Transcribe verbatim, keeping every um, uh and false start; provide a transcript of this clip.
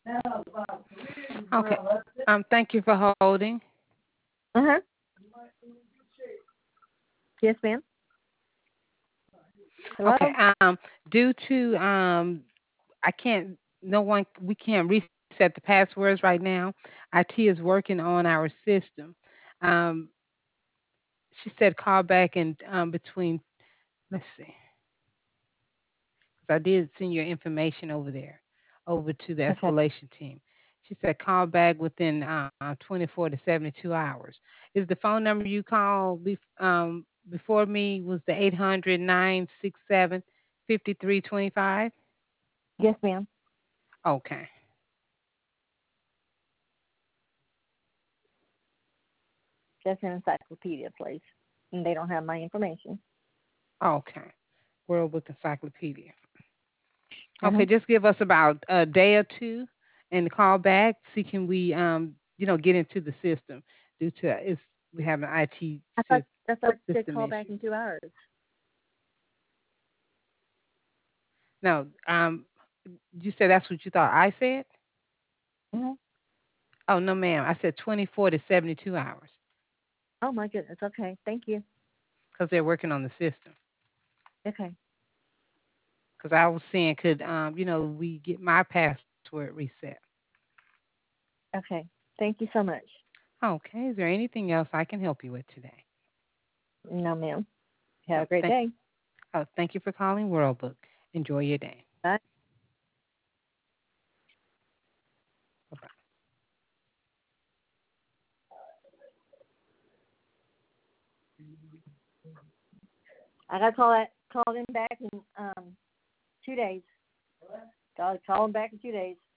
Okay. Um, thank you for holding. Uh huh. Yes, ma'am. Okay. Hello. Um, due to um, I can't. No one. We can't reset the passwords right now. I T is working on our system. Um, she said call back in um between. Let's see, because I did send your information over there, over to the Okay. escalation team. She said call back within uh, twenty-four to seventy-two hours. Is the phone number you called bef- um, before me was the eight hundred nine six seven fifty-three twenty-five? Yes, ma'am. Okay. Just an encyclopedia place, and they don't have my information. Okay. World Book Encyclopedia. Uh Okay, huh. just give us about a day or two and call back. See, can we, um, you know, get into the system due to it's we have an I T I thought sy- I thought you said system call back issues. in two hours. No, um, you said that's what you thought I said. Mm-hmm. Oh no, ma'am. I said twenty-four to seventy-two hours Oh my goodness. Okay. Thank you. because they're working on the system. Okay. Because I was saying, could um, you know, we get my password reset? Okay. Thank you so much. Okay. Is there anything else I can help you with today? No, ma'am. Have Oh, a great thank, day. oh, thank you for calling World Book. Enjoy your day. Bye. Bye. I got to call that call them back in um two days. Got to call them back in two days.